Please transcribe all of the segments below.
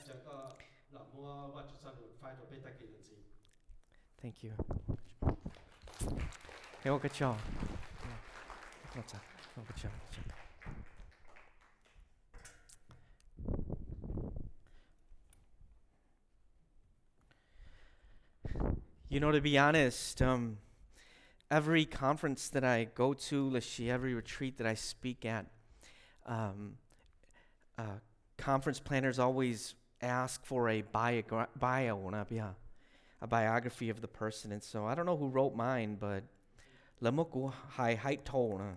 Thank you. Hey, good job. Good job. Good job. To be honest, every conference that I go to, every retreat that I speak at, conference planners always ask for a biography of the person. And so I don't know who wrote mine, but Lamuku Hai Hai Tona.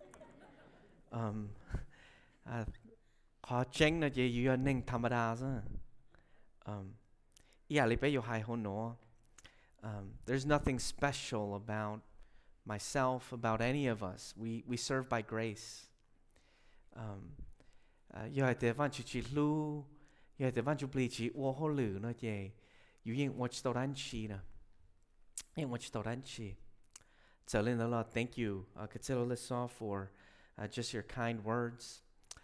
Khó chênh là gì yêu ninh tham đa ra. There's nothing special about myself, about any of us. We serve by grace. You have to want to lu, you have to want to bleach it or holu no ye. You ain't watch the ranchi na. Ain't watch the ranchi. Telling the Lord, thank you, Katilo Lissa, for just your kind words.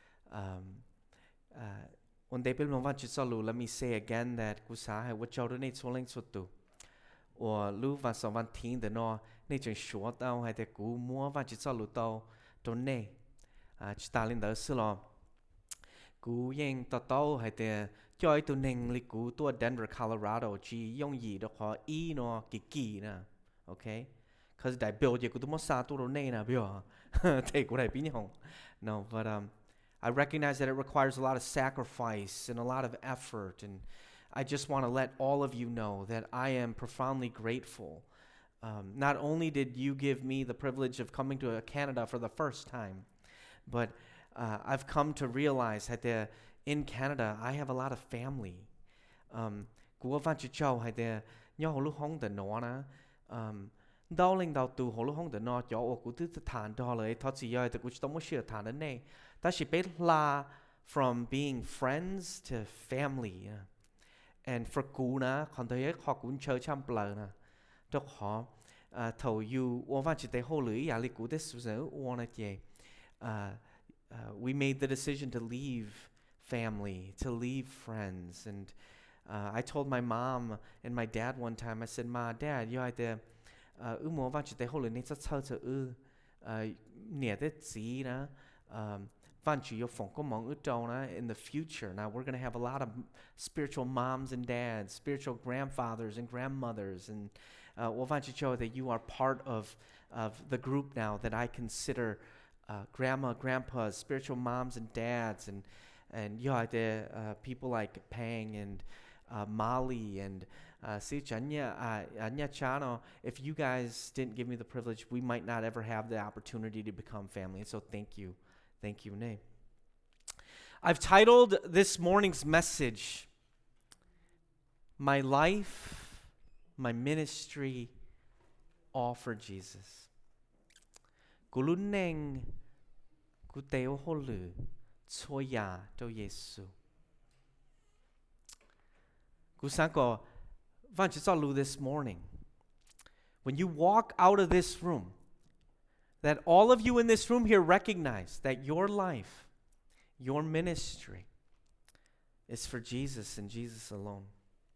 Let me say again that Kusa what children need swelling so do. Or Lu was some one teen the no nature short down had a good more vachisaluto don't ne. Stalin the Silo. Gu Yang Toto had a joy to Ning Liku to Denver, Colorado, G Yong Yi the Hua E no Kiki na. Okay? Because I build you could most to Nena Bio. Take what I've been home. No, but I recognize that it requires a lot of sacrifice and a lot of effort, and I just want to let all of you know that I am profoundly grateful. Not only did you give me the privilege of coming to Canada for the first time, but I've come to realize that in Canada I have a lot of family. Đau linh đau tu hồ lúc không được no cho ô cụ thứ thản đóเลยthoát gì vậy thì cũng không có sự thản đến này ta chỉ biết là from being friends to family and for cụ na còn thấy họ cũng chơi chăm bờ na cho họ thầu you ô văn chỉ thấy hồ lưỡi à li cụ thế sự ô na chị we made the decision to leave family, to leave friends, and I told my mom and my dad one time, I said, Ma, Dad, you had to more van chỉ thấy hồ lên rất sâu nè thế gì na van chỉ yêu phong có mong trâu na in the future. Now we're going to have a lot of spiritual moms and dads, spiritual grandfathers and grandmothers, and van chỉ show that you are part of the group now that I consider grandma, grandpas, spiritual moms and dads, and you know the people like Pang and Molly and if you guys didn't give me the privilege, we might not ever have the opportunity to become family. And so thank you. Thank you, Nay. I've titled this morning's message, My Life, My Ministry, All for Jesus. Kuluneng kuteo holu choya to Yesu. Kusanko this morning, when you walk out of this room, that all of you in this room here recognize that your life, your ministry is for Jesus and Jesus alone.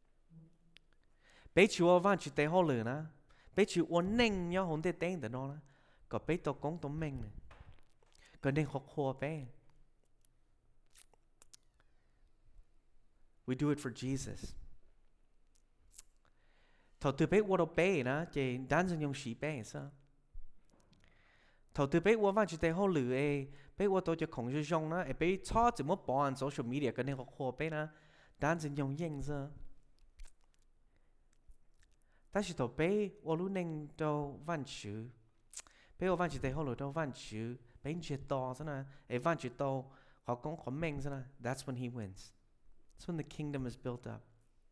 Bet you van you te holu na, bet you oneng yo hon te teng de no na, ko bet to kong to meng ne, ko ning hok ho pe. We do it for Jesus. Thầu từ biết what obey na, chỉ đan dân用sĩ bé sao? Thầu từ biết what văn chỉ để hỗ lử biết what tôi cho khổng cho dùng na, biết cho chỉ muốn bỏ on social media cái này học hồ bé na, đan dân dùng yên sao? Ta chỉ thầu biết what lúc nên đâu văn chữ, biết what văn chỉ để hỗ lử đâu văn chữ, biết chỉ to sao na, văn chỉ to họ cũng khó meng sao na. That's when he wins. That's when the kingdom is built up.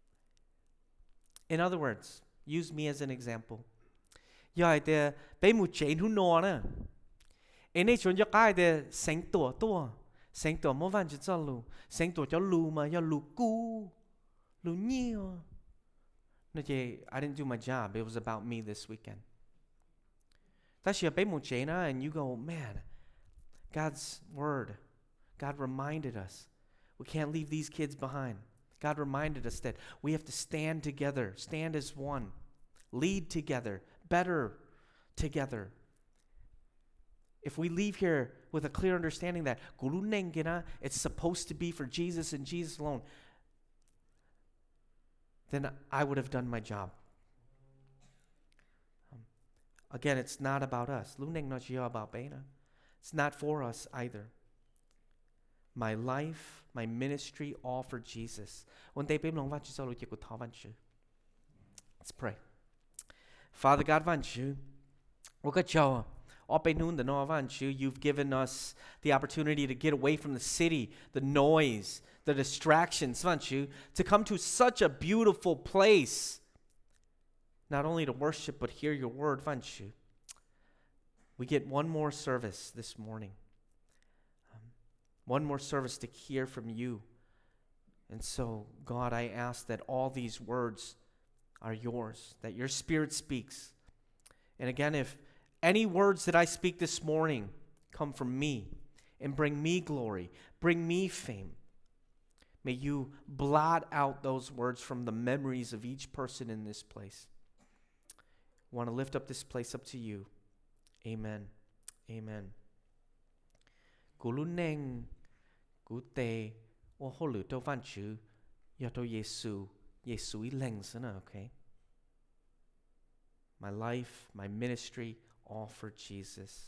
In other words, use me as an example. Giờ thì bây một chuyện hú nọ nè. Anh ấy chuẩn cho cái thì sáng tổ mỗiวันchỉ cho lù, sáng tổ cho lù mà cho lù cú, lù nhiều. Nó chỉ I didn't do my job. It was about me this weekend. Ta chỉ bây một chuyện á, and you go, man, God's word, God reminded us, we can't leave these kids behind. God reminded us that we have to stand together, stand as one, lead together, better together. If we leave here with a clear understanding that it's supposed to be for Jesus and Jesus alone, then I would have done my job. Again, it's not about us. It's not for us either. My life, my ministry, all for Jesus. Let's pray. Father God, you've given us the opportunity to get away from the city, the noise, the distractions, to come to such a beautiful place, not only to worship, but hear your word. We get one more service this morning, one more service to hear from you. And so, God, I ask that all these words are yours, that your Spirit speaks. And again, if any words that I speak this morning come from me and bring me glory, bring me fame, may you blot out those words from the memories of each person in this place. I want to lift up this place up to you. Amen. Amen. Okay? My life, my ministry, all for Jesus.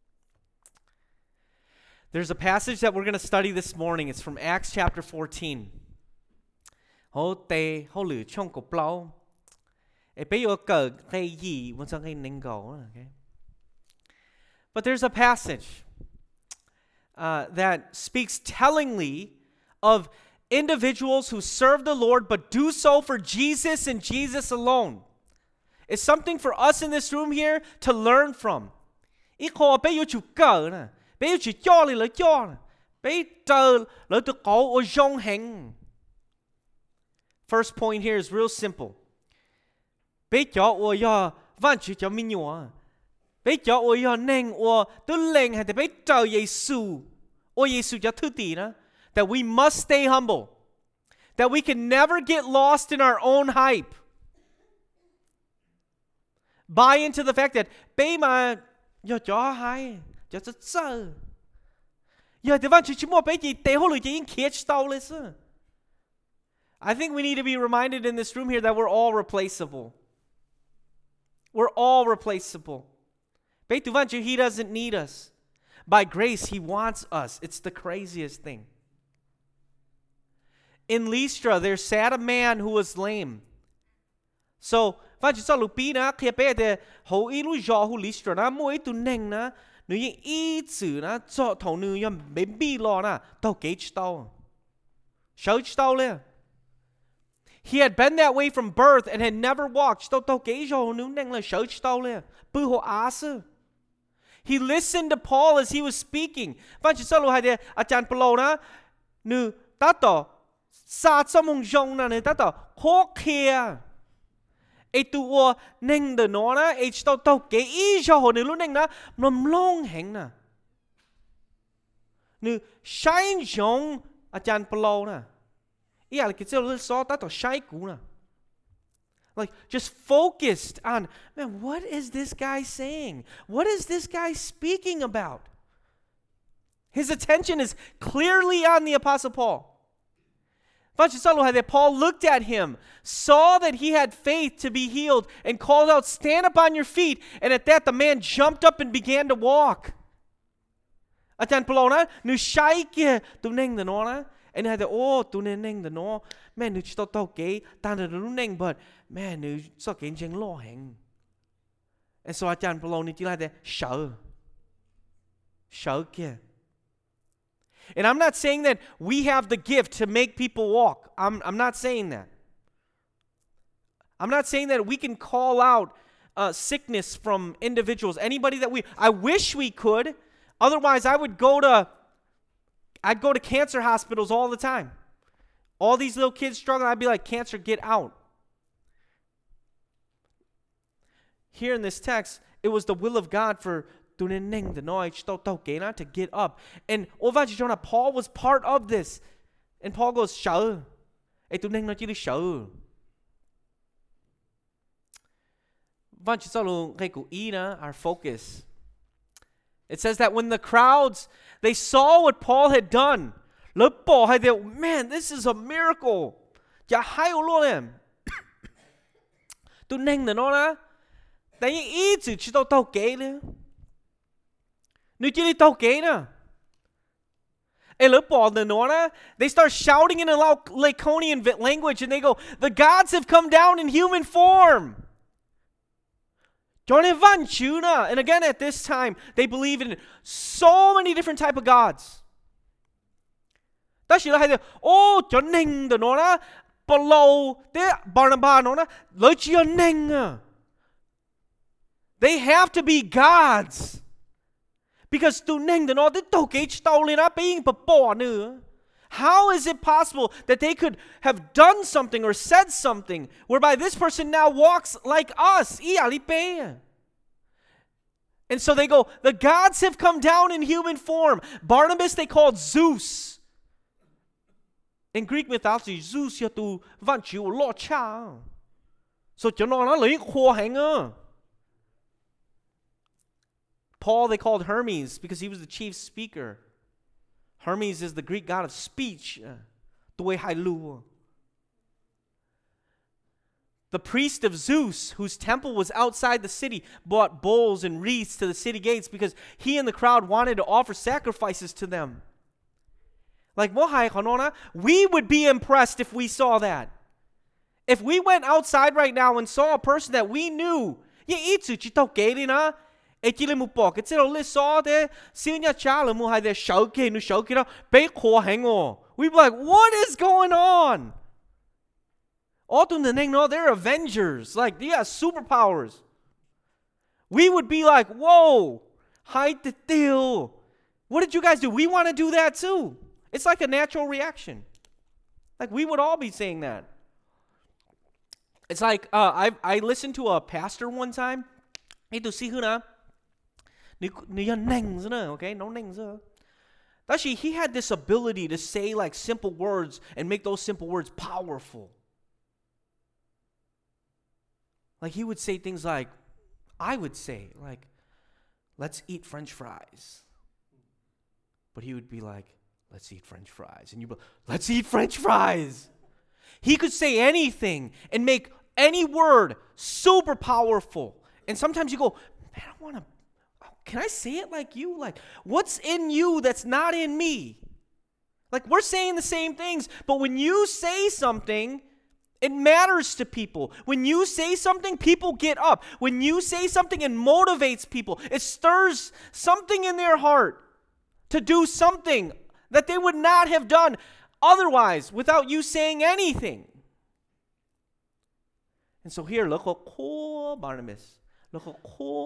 There's a passage that we're going to study this morning. It's from Acts chapter 14. Okay? But there's a passage that speaks tellingly of individuals who serve the Lord but do so for Jesus and Jesus alone. It's something for us in this room here to learn from. First point here is real simple. That we must stay humble. That we can never get lost in our own hype. Buy into the fact that I think we need to be reminded in this room here that we're all replaceable. We're all replaceable. He doesn't need us. By grace, he wants us. It's the craziest thing. In Lystra, there sat a man who was lame. So, I He had been that way from birth and had never walked. He listened to Paul as he was speaking. Like, just focused on, man, what is this guy saying? What is this guy speaking about? His attention is clearly on the Apostle Paul. Paul looked at him, saw that he had faith to be healed, and called out, "Stand up on your feet." And at that, the man jumped up and began to walk. And had man, but man, and so and I'm not saying that we have the gift to make people walk. I'm not saying that. I'm not saying that we can call out sickness from individuals. Anybody that I wish we could. Otherwise, I'd go to cancer hospitals all the time. All these little kids struggling, I'd be like, "Cancer, get out." Here in this text, it was the will of God for to get up. And Paul was part of this. And Paul goes, tụi neng nó chỉ đi sợ. Văn chỉ luôn cái của ý nữa, our focus. It says that when the crowds, they saw what Paul had done, lớp bỏ hay they, man, this is a miracle. Chả hay luôn em. Tụi neng nó đó, tại vì ý chỉ tao kể nữa. Nếu chỉ đi tao kể nữa. Lớp bỏ nó đó, they start shouting in a Lycaonian language and they go, the gods have come down in human form. And again, at this time, they believe in so many different type of gods. They have to be gods. Because how is it possible that they could have done something or said something whereby this person now walks like us? And so they go, the gods have come down in human form. Barnabas they called Zeus. In Greek mythology, Zeus là tu văn chịu lo cha. So cho nó lấy khoa hành à. Paul they called Hermes because he was the chief speaker. Hermes is the Greek god of speech. The priest of Zeus, whose temple was outside the city, brought bowls and wreaths to the city gates because he and the crowd wanted to offer sacrifices to them. Like, we would be impressed if we saw that. If we went outside right now and saw a person that we knew, we'd be like, what is going on? They're Avengers. Like, they have superpowers. We would be like, whoa, hide the deal. What did you guys do? We want to do that too. It's like a natural reaction. Like, we would all be saying that. It's like, I listened to a pastor one time. Okay, no names. Actually, he had this ability to say like simple words and make those simple words powerful. Like he would say things like, I would say like, let's eat French fries. But he would be like, let's eat French fries. And you'd be like, let's eat French fries. He could say anything and make any word super powerful. And sometimes you go, man, I want to, can I say it like you? Like, what's in you that's not in me? Like, we're saying the same things, but when you say something, it matters to people. When you say something, people get up. When you say something, it motivates people. It stirs something in their heart to do something that they would not have done otherwise without you saying anything. And so here, look at Barnabas. Look at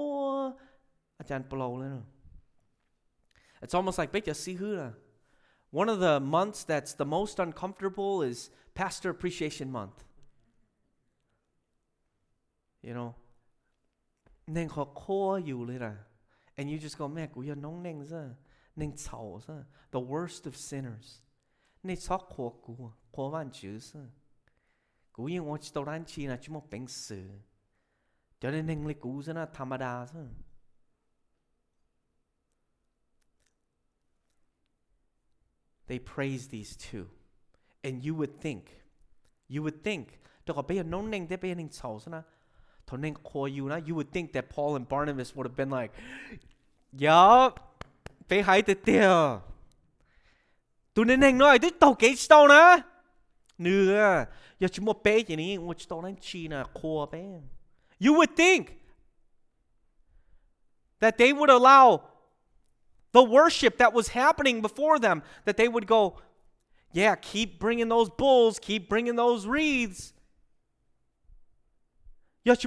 it's almost like one of the months that's the most uncomfortable is Pastor Appreciation Month. You know, and you just go, man, the worst of sinners. They praise these two. And you would think, you would think that Paul and Barnabas would have been like, yup, you would think that they would allow the worship that was happening before them, that they would go, yeah, keep bringing those bulls, keep bringing those wreaths. It's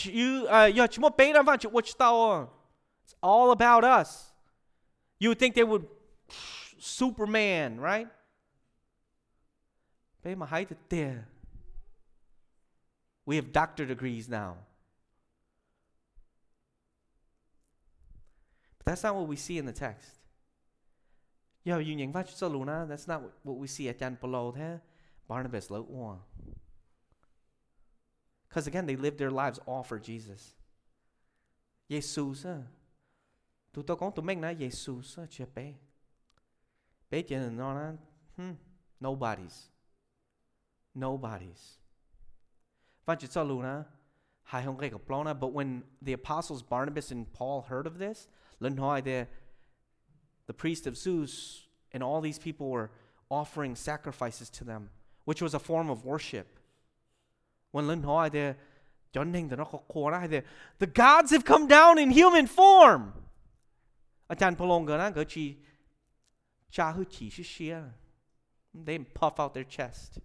all about us. You would think they would, Superman, right? We have doctorate degrees now. But that's not what we see in the text. That's not what we see at Jan Polo. Barnabas lỡ ua. Because again, they lived their lives all for Jesus. Jesus á. Tụi tôi có tụi mình nói Jesus á, chưa bé. Bé chỉ là nó nói, nobody's. Và chỉ cho luôn á, hai không cái gặp lona. But when the apostles Barnabas and Paul heard of this, lần hỏi the priest of Zeus and all these people were offering sacrifices to them, which was a form of worship. When lần hỏi cho nên nó có khổ đó, the gods have come down in human form. Anh Paul gỡ chi cha hư chỉ xia. They puff out their chest.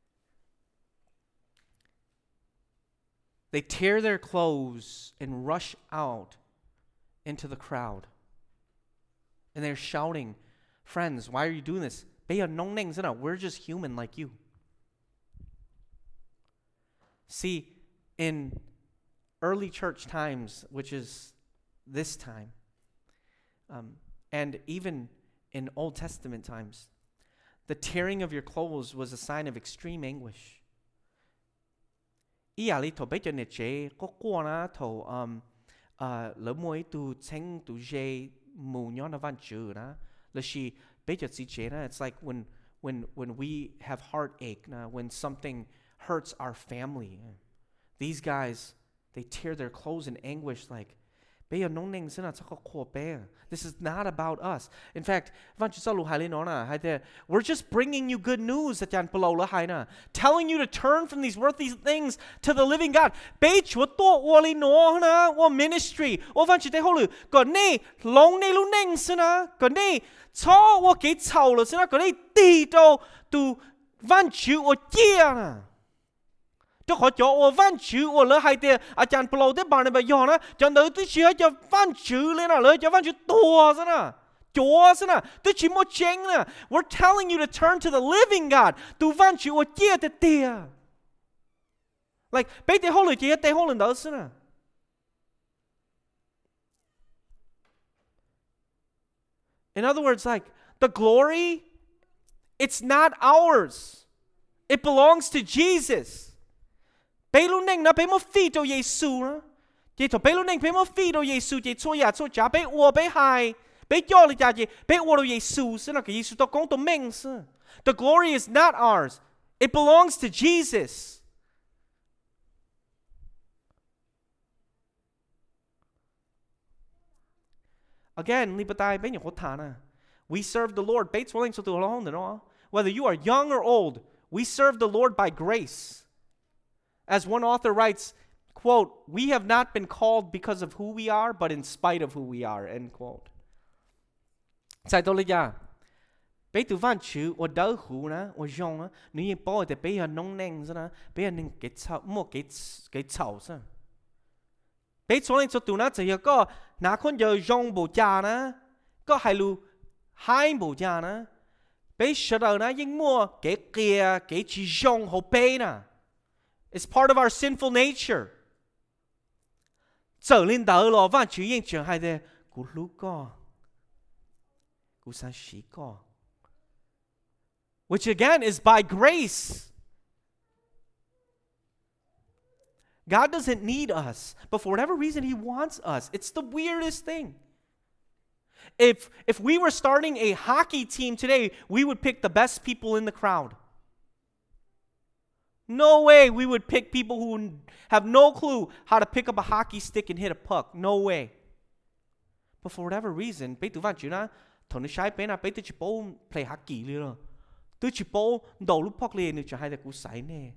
They tear their clothes and rush out into the crowd. And they're shouting, friends, why are you doing this? We're just human like you. See, in early church times, which is this time, and even in Old Testament times, the tearing of your clothes was a sign of extreme anguish. Ý thổ bây giờ nè chế có qua na thổ lỡ môi tu chênh tu dê mù nhon na văn chữ na là she bây giờ chỉ chế na. It's like when we have heartache na, when something hurts our family. These guys, they tear their clothes in anguish like, bây giờ nông neng sẽ có khổ bé. This is not about us. In fact, văn chữ lu hai lên nó na hai thế, we're just bringing you good news that chan palo la hai na, telling you to turn from these worthless things to the living God. Bây chúa tổ wo li nó na, wo ministry, wo văn chữ thế hô lử, còn nè long nè lu neng sẽ na, còn nè cho wo cái chào了sẽ na, còn nè tì đâu tu văn chữ wo chia na. Tôi hỏi cho văn chữ lỡ hai tia anh Paul tới bạn này bà giò nó cho đỡ tôi chỉ cho văn chữ lên là lỡ cho văn chữ tua thế nè chúa thế nè tôi chỉ một chén nè. We're telling you to turn to the living God. Tu văn chữ chia te tia like bây giờ hô lời chia te hô lần đó thế nè. In other words, like the glory, it's not ours. It belongs to Jesus. Bây lúc neng nó bây một phi cho Giêsu đó. Chị thọ bây lúc neng bây một phi cho Giêsu, chị cho nhà cho cha bây ua bây hai, bây cho là cha chị bây ua cho Giêsu, sẽ là cái Giêsu to công to mình sẽ. The glory is not ours. It belongs to Jesus. Again, libatai bây nhiêu khó thà nè. We serve the Lord. Bây chỗ lên số từ lâu nữa. Whether you are young or old, we serve the Lord by grace. As one author writes, quote, we have not been called because of who we are, but in spite of who we are, end quote. Sai tôi lấy ra. Bây từ văn chữ, ở đỡ hữu nè, ở dòng á, nếu như bỏ thì bây giờ nông neng ra nè, bây giờ nên mua cái chậu ra. Bây chỗ này cho tụi nó chỉ có nã con giờ dòng bộ cha nè, có hai lu hai bộ cha nè. Bây giờ đầu nè, nhưng mua cái kia, cái chỉ dòng hậu bê nè. It's part of our sinful nature. Trở lên đỡ lo văn chữ yên trường hai đây, cú lú co, cú san xí co. Which again is by grace. God doesn't need us, but for whatever reason He wants us. It's the weirdest thing. If we were starting a hockey team today, we would pick the best people in the crowd. No way we would pick people who have no clue how to pick up a hockey stick and hit a puck. No way. But for whatever reason, bây tụi văn chữ na, thằng nó sai bé na, bây tụi chỉ bố play hockey liền rồi. Tụi chỉ bố đầu lúc puck liền, cho hai đứa cú sải nè.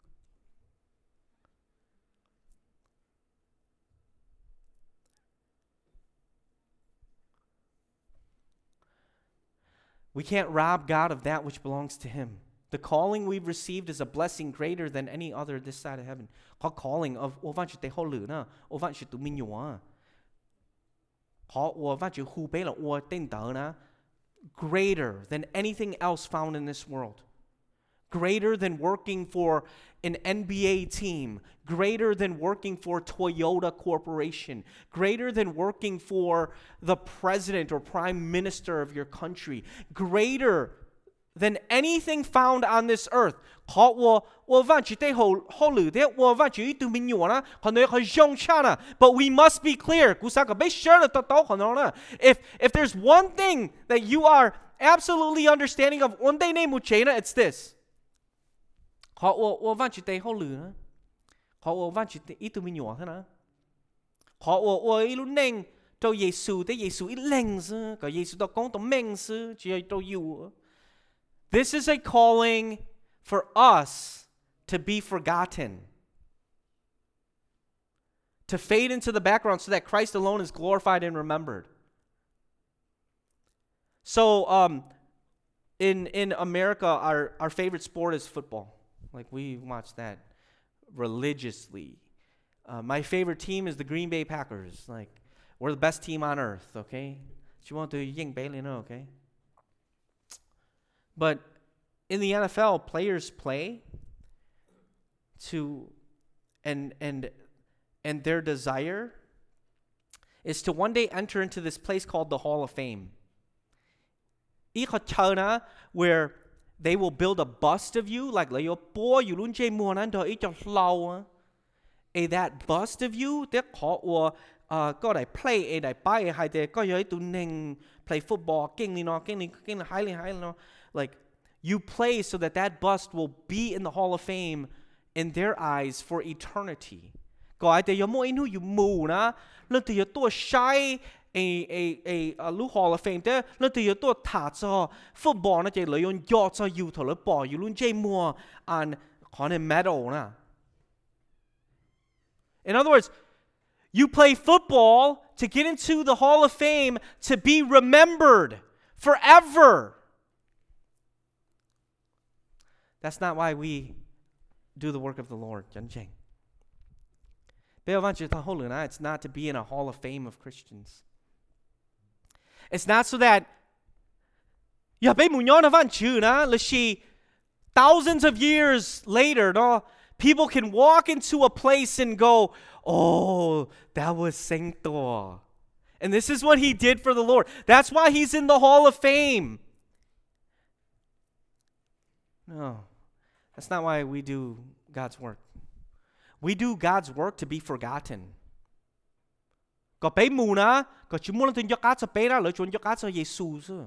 We can't rob God of that which belongs to Him. The calling we've received is a blessing greater than any other this side of heaven. Có calling of văn chữ tế hô lử na, văn chữ tụi mình nhỏ. Có văn chữ hù bế là tên tớ na, greater than anything else found in this world. Greater than working for an NBA team, greater than working for Toyota Corporation, greater than working for the president or prime minister of your country, greater than anything found on this earth. 可我万只得好路的，我万只都没有呢，可能很用差呢。But we must be clear. 古啥个被 sure 的到可能呢。If there's one thing that you are absolutely understanding of, one day name Uchena, it's this. 可我万只得好路呢，可我万只得都没有呢。可我一路念到耶稣的耶稣一领子，个耶稣到讲到名字，只要都有。This is a calling for us to be forgotten, to fade into the background so that Christ alone is glorified and remembered. So in America, our favorite sport is football. Like, we watch that religiously. My favorite team is the Green Bay Packers. Like, we're the best team on earth, okay? You want to ying Bailey, no, okay? But in the NFL, players play to, and their desire is to one day enter into this place called the Hall of Fame. Where they will build a bust of you, like that bust of you, có đại play đại buy hay để có yếu tụ nên play football kinh lý nó hay nó, like you play so that bust will be in the Hall of Fame in their eyes for eternity. Có ai để có mỗi người you mù na, lên từตัวใช้ a lu Hall of Fame แต่lên từตัวถาcho football นะจะเลยยนยอดcho you ถเลยปออยู่ลุ่นเจมัวอันขอใน medal นะ In other words, you play football to get into the Hall of Fame to be remembered forever. That's not why we do the work of the Lord. It's not to be in a Hall of Fame of Christians. It's not so that thousands of years later, no, people can walk into a place and go, oh, that was Saint Thor. And this is what he did for the Lord. That's why he's in the Hall of Fame. No, that's not why we do God's work. We do God's work to be forgotten. Có bế mù na, có chỉ muốn tin cho cá cho bế ra, lỡ chuẩn cho cá cho Giêsu chứ.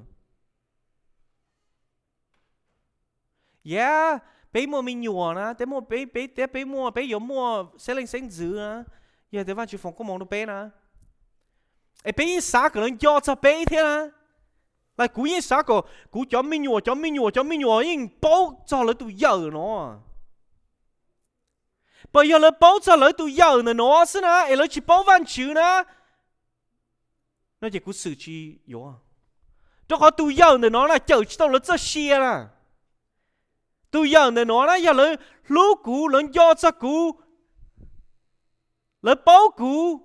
Yeah, bế mua mình nhùa na, thế mua bế mua bế giống mua sẽ lên sáng dữ na. Yeah, thế văn chỉ phòng có mong nó bế na. Ê bế yên xã cái lần cho cho bế thế na. Lại cú yên xã có cú cho mình nhùa yên bố cho lỡ tụi giờ nó. Bây giờ lỡ bố cho lỡ tụi giờ nó xí na, ê lỡ chỉ bố văn chữ na. Nó chỉ cú xử chi yếu à. Cho có tụi giờ nó là chờ cho lỡ cho xe na. Tụi giờ nó là giờ lỡ lú cú lỡ do cho cú. Lỡ bố cú.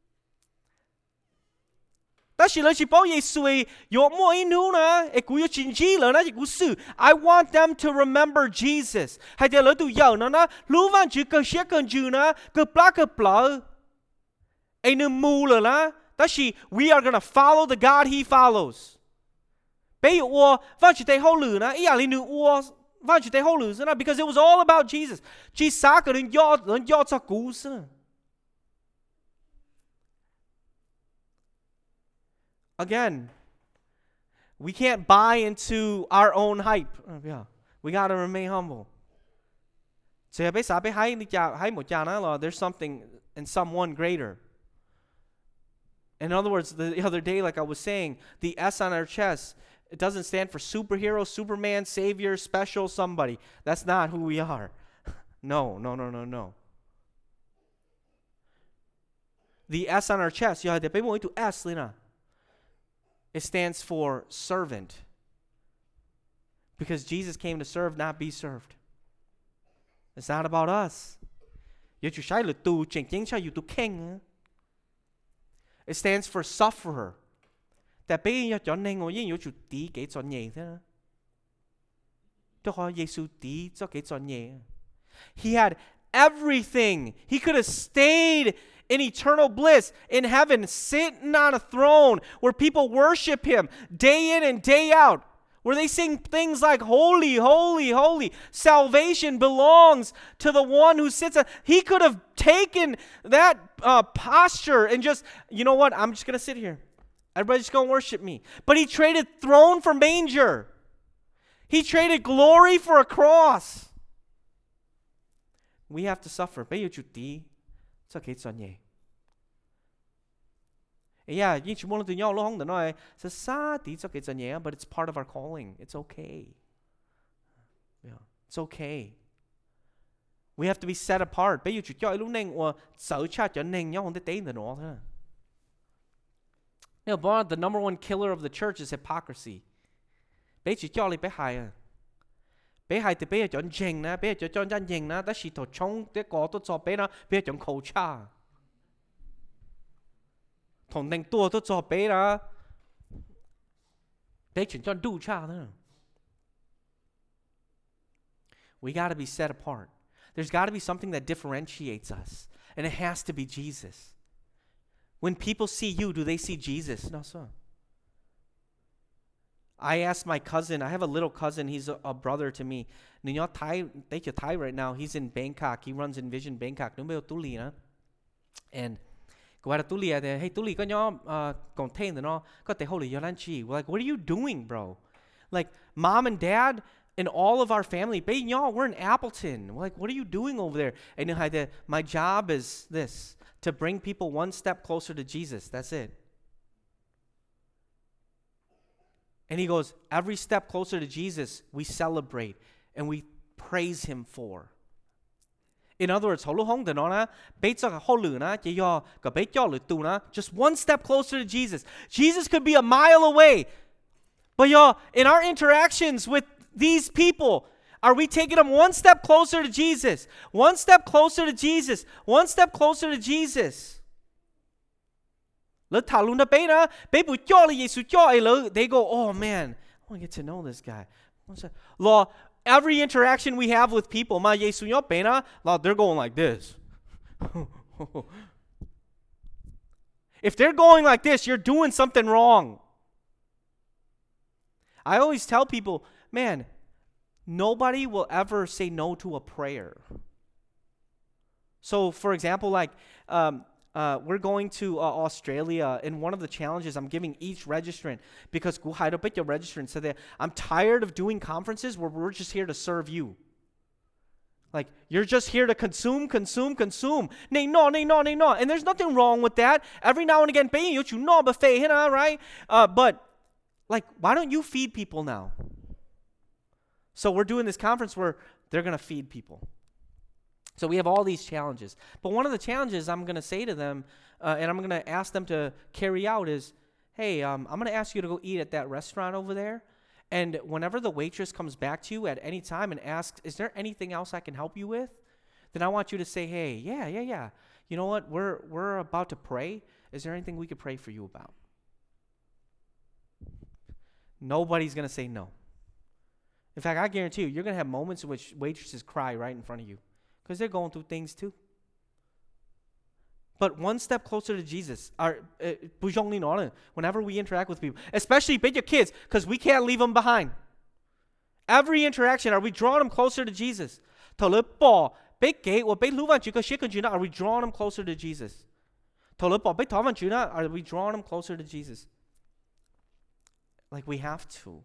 Ta chỉ lỡ chỉ bố Giêsu yếu mua ý nú na. Ê cú yếu chính chí lỡ nó chỉ cú xử. I want them to remember Jesus. Hay để lỡ tụi giờ nó lú văn chữ cơ xế cơn chữ na. Cơ plá. Ê nư mù lỡ na. Ta chỉ we are gonna follow the God he follows. Bây giờ văn chữ tế hô lử na. Ý à lý nư văn chữ tế hô lử na. Because it was all about Jesus. Chỉ xá cơ đến do cho cú na. Again, we can't buy into our own hype. Yeah, we gotta remain humble. So there's something in someone greater. In other words, the other day, like I was saying, the S on our chest, it doesn't stand for superhero, Superman, Savior, special, somebody. That's not who we are. No. The S on our chest, it stands for servant. Because Jesus came to serve, not be served. It's not about us. It stands for sufferer. He had everything. He could have stayed in eternal bliss in heaven, sitting on a throne where people worship him day in and day out. where they sing things like, holy, holy, holy. Salvation belongs to the one who sits. He could have taken that posture and just, you know what, I'm just going to sit here. Everybody's just going to worship me. But he traded throne for manger. He traded glory for a cross. We have to suffer. Bây giờ chủ tí, sao cái chuyện nhỉ? Yeah, nhưng chúng mình từ nhau lúc không được nói, sao xa tí sao cái chuyện nhỉ? But it's part of our calling. It's okay. Yeah, it's okay. We have to be set apart. Bây giờ chủ cho lúc này, sợ cha cho nên nhau không thể tế được nó thôi. Now, the number one killer of the church is hypocrisy. Bây giờ cho lại bé hài à. Bé hài thì bé giờ chọn dành na, bé giờ chọn chân dành na, đó là tổ chống cái có tôi cho bé nó, bé chọn khẩu cha. Thằng đằng tua tôi cho bé đó, bé chọn chọn đủ cha thôi. We got to be set apart. There's got to be something that differentiates us, and it has to be Jesus. When people see you, do they see Jesus? No, sir. I asked my cousin, I have a little cousin, he's a brother to me. Thai right now, he's in Bangkok. He runs Envision Bangkok. And go out to Tuli, hey Tuli, có nhỏ contain nó, có thể hold it chi. We're like, what are you doing, bro? Like, mom and dad and all of our family, we're in Appleton. We're like, what are you doing over there? And my job is this, to bring people one step closer to Jesus. That's it. And he goes, every step closer to Jesus, we celebrate and we praise him for. In other words, just one step closer to Jesus. Jesus could be a mile away. But in our interactions with these people, are we taking them one step closer to Jesus? One step closer to Jesus. One step closer to Jesus. They go, oh man, I want to get to know this guy. Every interaction we have with people, they're going like this. If they're going like this, you're doing something wrong. I always tell people, man, nobody will ever say no to a prayer. So, for example, like, we're going to Australia, and one of the challenges I'm giving each registrant, because your registrant said that I'm tired of doing conferences where we're just here to serve you. Like, you're just here to consume. And there's nothing wrong with that. Every now and again, right? But, like, why don't you feed people now? So we're doing this conference where they're going to feed people. So we have all these challenges. But one of the challenges I'm going to say to them, and I'm going to ask them to carry out is, hey, I'm going to ask you to go eat at that restaurant over there. And whenever the waitress comes back to you at any time and asks, is there anything else I can help you with? Then I want you to say, hey, yeah. You know what? We're about to pray. Is there anything we could pray for you about? Nobody's going to say no. In fact, I guarantee you're going to have moments in which waitresses cry right in front of you. Because they're going through things too. But one step closer to Jesus, whenever we interact with people, especially your kids, because we can't leave them behind. Every interaction, are we drawing them closer to Jesus? Are we drawing them closer to Jesus? Are we drawing them closer to Jesus? Like, we have to.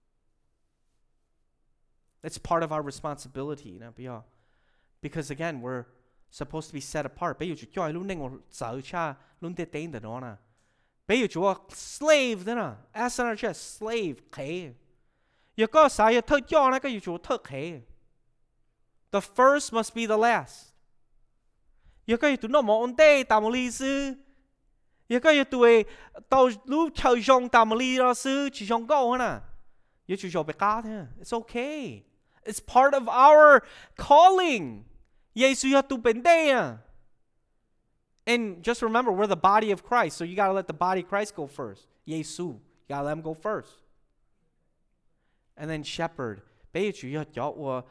It's part of our responsibility. Because again, we're supposed to be set apart. Slave, as an chest, slave. The first must be the last. It's okay. It's part of our calling. And just remember, we're the body of Christ, so you got to let the body of Christ go first. You got to let him go first. And then shepherd. You have to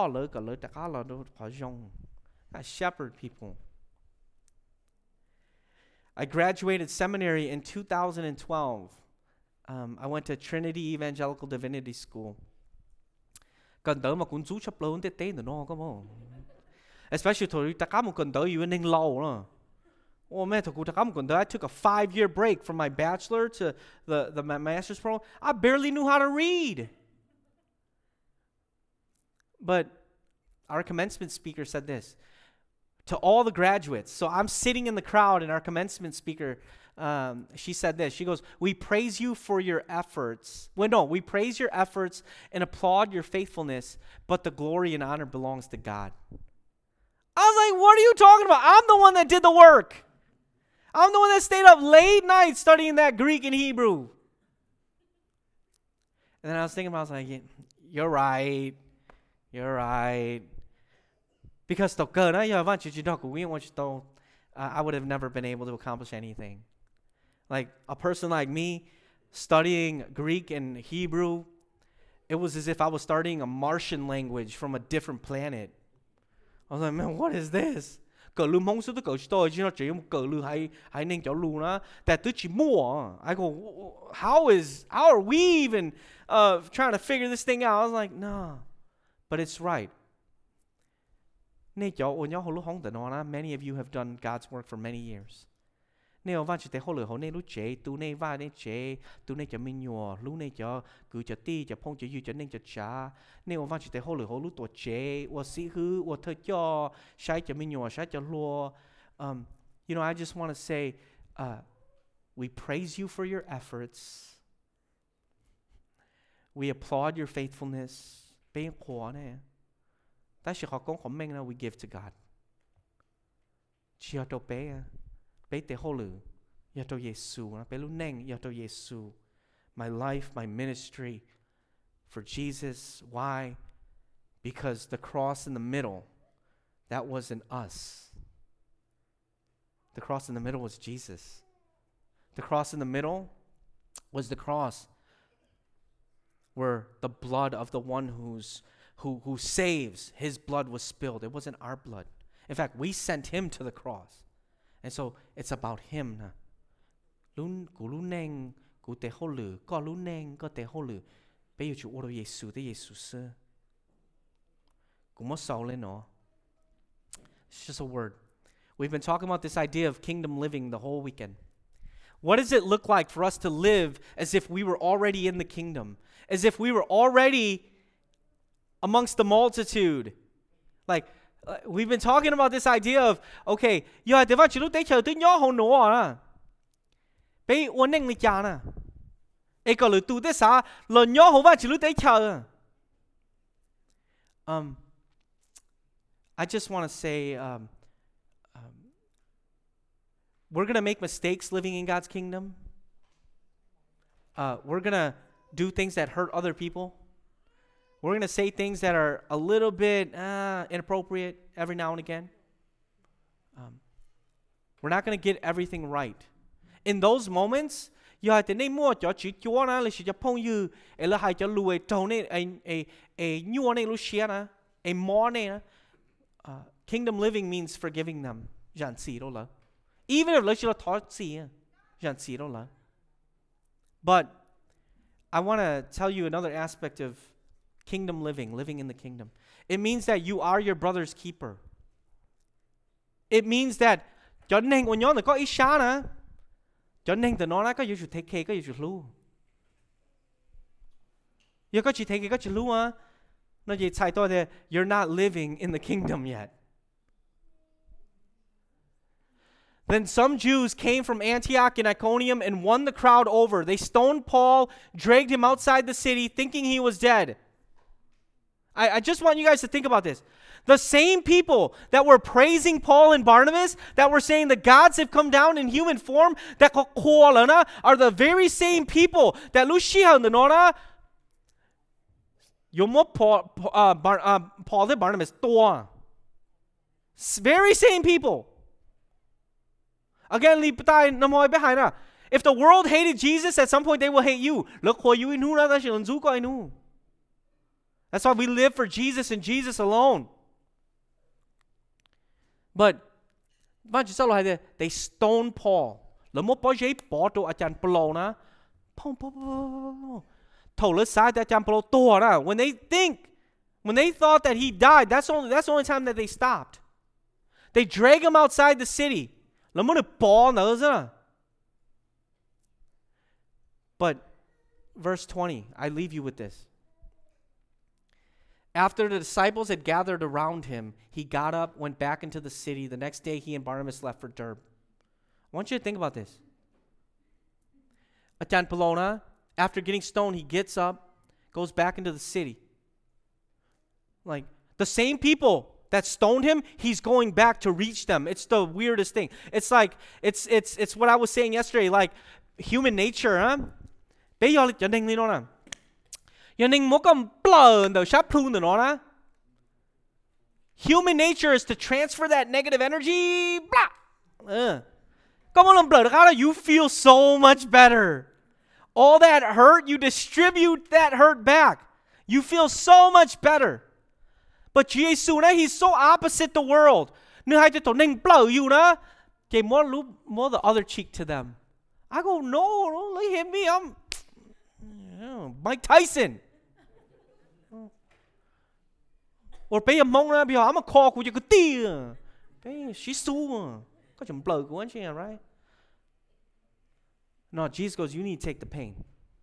shepherd people. I graduated seminary in 2012. I went to Trinity Evangelical Divinity School. Cần đỡ mà cũng chú chấp lớn tết tết nó có không? Especially thôi, ta cảm cần đỡ yêu nên lâu nữa. Oh man, I took a 5-year break from my bachelor to the master's program. I barely knew how to read. But our commencement speaker said this to all the graduates. So I'm sitting in the crowd, and our commencement speaker, she said this. She goes, we praise you for your efforts. We praise your efforts and applaud your faithfulness, but the glory and honor belongs to God. I was like, what are you talking about? I'm the one that did the work. I'm the one that stayed up late nights studying that Greek and Hebrew. And then I was thinking about, I was like, you're right. You're right. Because I would have never been able to accomplish anything. Like a person like me studying Greek and Hebrew, it was as if I was studying a Martian language from a different planet. I was like, man, what is this? I go, how are we even trying to figure this thing out? I was like, no. But it's right. Many of you have done God's work for many years. Nếu van chỉ tế hồ lửa hồ nên lúc chế tu nên va nên chế tu nên cho mình nhua lúc nên cho cứ cho ti cho phong cho yêu cho nên cho cha nếu van chỉ tế hồ lửa hồ lúc tuổi chế hoặc sĩ hư hoặc thơ cho sai cho mình nhua sai cho lúa. You know, I just want to say, we praise you for your efforts. We applaud your faithfulness. Bên khóa này, ta sẽ khó công của mình là we give to God. Chỉ ở đâu bé tế hồ lửa, ở đâu Giêsu, bé lúc neng ở đâu Giêsu. My life, my ministry for Jesus. Why? Because the cross in the middle, that wasn't us. The cross in the middle was Jesus. The cross in the middle was the cross where the blood of the one who saves, his blood was spilled. It wasn't our blood. In fact, we sent him to the cross. And so it's about him. It's just a word. We've been talking about this idea of kingdom living the whole weekend. What does it look like for us to live as if we were already in the kingdom? As if we were already amongst the multitude? Like, we've been talking about this idea of, okay, I just want to say, we're going to make mistakes living in God's kingdom. We're going to do things that hurt other people. We're going to say things that are a little bit inappropriate every now and again. We're not going to get everything right. In those moments, kingdom living means forgiving them. Even if but I want to tell you another aspect of kingdom living in the kingdom. It means that you are your brother's keeper. It means that cho nên của nhóm là có ý xa nè. Cho nên từ nó có yêu take care có yêu lưu. Yêu có chỉ take care có chỉ lưu á. Nó chỉ sai tôi là you're not living in the kingdom yet. Then some Jews came from Antioch and Iconium and won the crowd over. They stoned Paul, dragged him outside the city, thinking he was dead. I just want you guys to think about this. The same people that were praising Paul and Barnabas, that were saying the gods have come down in human form, that are the very same people that Paul and Barnabas very same people. Again, if the world hated Jesus, at some point they will hate you. That's why we live for Jesus and Jesus alone. But they stoned Paul. แล้วมั่วป้อยใช้ปอตัวอาจารย์เปโลนะพ่อถกเลยซ้ายแต่อาจารย์เปโลตัวนะ when they thought that he died that's the only time that they stopped they drag him outside the city แล้วมั่วปอเนอะซะ but verse 20 I leave you with this after the disciples had gathered around him he got up went back into the city the next day he and Barnabas left for Derbe I want you to think about this อาจารย์เปโลนะ after getting stoned he gets up goes back into the city like the same people that stoned him he's going back to reach them it's the weirdest thing it's like it's what I was saying yesterday like human nature huh bây giờ cho nên nó nè cho nên mỗi con plờ đầu sắp phun nó nè human nature is to transfer that negative energy blah có một lần plờ được là you feel so much better all that hurt you distribute that hurt back you feel so much better but Jesus he's so opposite the world nếu hai cái tổ nên plờ you nè cái more the other cheek to them I go no don't let him be I'm Mike Tyson 我俾人懵啦，譬如話咁call 佢就個啲啊，俾死數啊，嗰種 blow 嗰陣時 right? No, Jesus goes, you need to take the pain.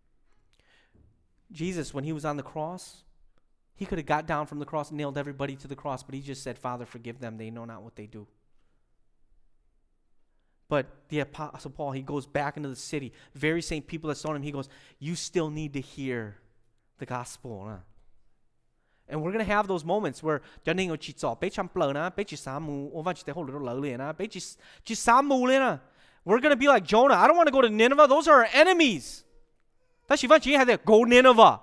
Jesus, when he was on the cross, he could have got down from the cross and nailed everybody to the cross, but he just said, Father, forgive them. They know not what they do. But the Apostle Paul, he goes back into the city. Very same people that stoned him, he goes, you still need to hear the gospel. Huh? And we're going to have those moments where cho nên chỉ cho bé chăm plờ na, bé chỉ sám mù, ôn văn chỉ hold little lỡ liền na, bé chỉ sám mù liền na. We're going to be like Jonah. I don't want to go to Nineveh. Those are our enemies. Ta chỉ văn chỉ hay that go Nineveh.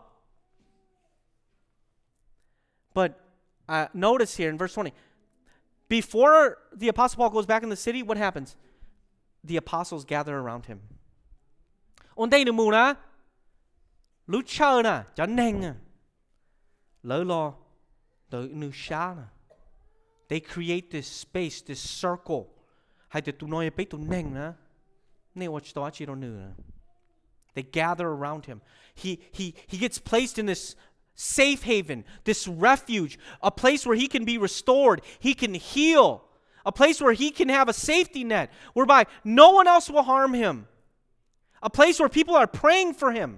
But notice here in verse 20, before the Apostle Paul goes back in the city, what happens? The apostles gather around him. Ôn đây mù na, lú chờ na, cho nên na. Lỡ lo, tự nữ xa na. They create this space, this circle. Hay tự tụi nói biết tụi nên na. Nên watch đó chỉ đâu nữa. They gather around him. He gets placed in this safe haven, this refuge, a place where he can be restored, he can heal, a place where he can have a safety net, whereby no one else will harm him, a place where people are praying for him.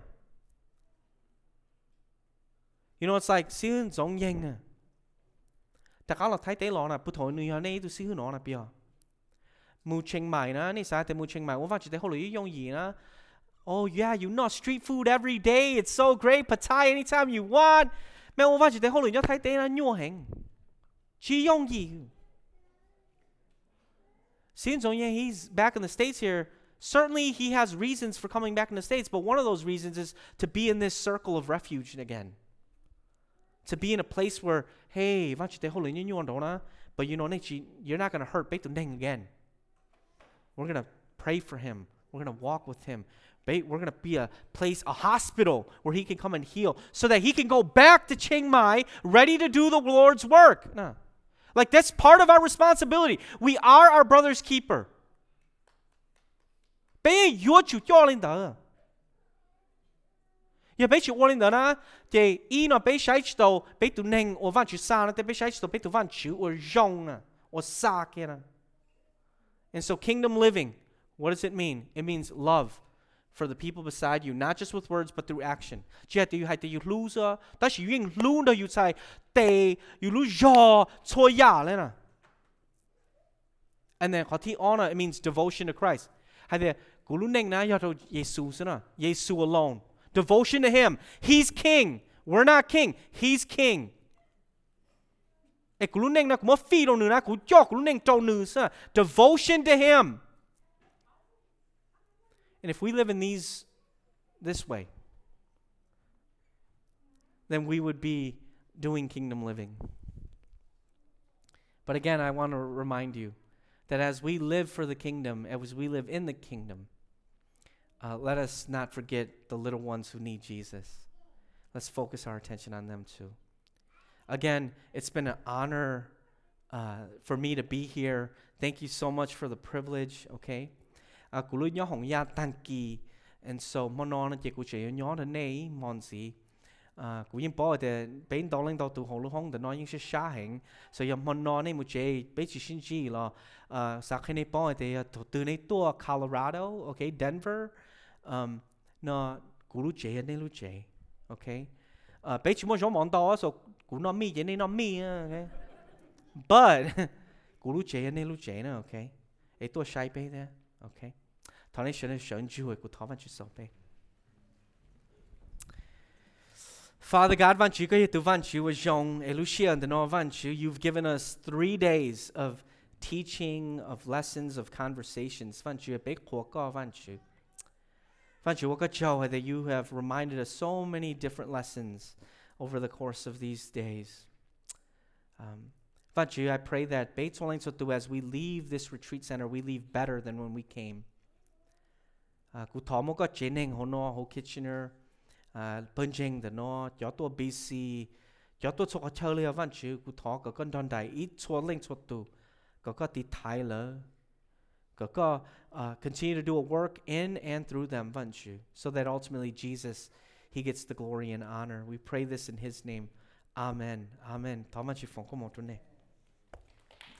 You know, it's like, sư giống nhanh nè. Ta có là thấy tế lọ nè, bố thổi nữ hả này tôi sư nó nè bìa. Mù Chiang Mai nè, này sao tại Mù Chiang Mai, ủa vào chỉ tế hồ lý dùng gì nè. Oh yeah, you know street food every day. It's so great. Pad Thai anytime you want. Mẹ ủa vào chỉ tế hồ lý nhớ thấy tế là nhua hành. Chỉ dùng gì. Since he's back in the States here, certainly he has reasons for coming back in the States, but one of those reasons is to be in this circle of refuge again. To be in a place where, hey, but you know, you're not going to hurt Beitun again. We're going to pray for him. We're going to walk with him. We're going to be a place, a hospital where he can come and heal so that he can go back to Chiang Mai ready to do the Lord's work. No. Like that's part of our responsibility. We are our brother's keeper. Bây chịu ôn đó thì ý nó bây sai đầu bây tụi neng ở văn chữ sa nó bây sai đầu bây tụi văn chữ ở rong nè ở sa kia nè. And so kingdom living, what does it mean? It means love for the people beside you, not just with words but through action. Chỉ là hay từ loser, ta chỉ dùng luôn đó you say tê, you lose jaw, choi ya lên nè. And then họ thi honor, it means devotion to Christ. Hay là cú luôn neng na do Jesus nè, Jesus alone. Devotion to him. He's king. We're not king. He's king. Devotion to him. And if we live in this way, then we would be doing kingdom living. But again, I want to remind you that as we live for the kingdom, as we live in the kingdom, let us not forget the little ones who need Jesus. Let's focus our attention on them too. Again, it's been an honor for me to be here. Thank you so much for the privilege, okay? cú lui nhỏ hồng ya tan kỳ and so món nó chỉ cú chỉ nhỏ đến này món gì cú yên bỏ để bên đó lên đó tụ hồ lúc hông để nói những sự xa hình so yếm món nó này một chế bên chỉ xin gì là sau khi này bỏ để từ này tua Colorado okay Denver nó cú lúc chế này lúc chế okay bên chỉ một số món đó so cú nó mi chế này nó mi okay but cú lúc chế này lúc chế nữa okay ấy tua sai bên thế okay thằng này sẽ sớm chú cú tháo vào chú sầu bên Father God, van you kaya tu van you was young Elucia and no van you. You've given us 3 days of teaching, of lessons, of conversations. Van you a big kwaka van you. Van you waka jow that you have reminded us so many different lessons over the course of these days. Van you, I pray that Bates Walling so tu as we leave this retreat center, we leave better than when we came. Ku tomo ka jeneng hono ho Kitchener. Bên trên thì nó cho tôi BC cho tôi cho chơi liền văn chữ của thọ có con đòn đại ít xóa lên xóa tụ có tí thái lỡ có continue to do a work in and through them văn chữ so that ultimately Jesus he gets the glory and honor. We pray this in his name. Amen. Amen. Thọ mà chữ phong có một chỗ này.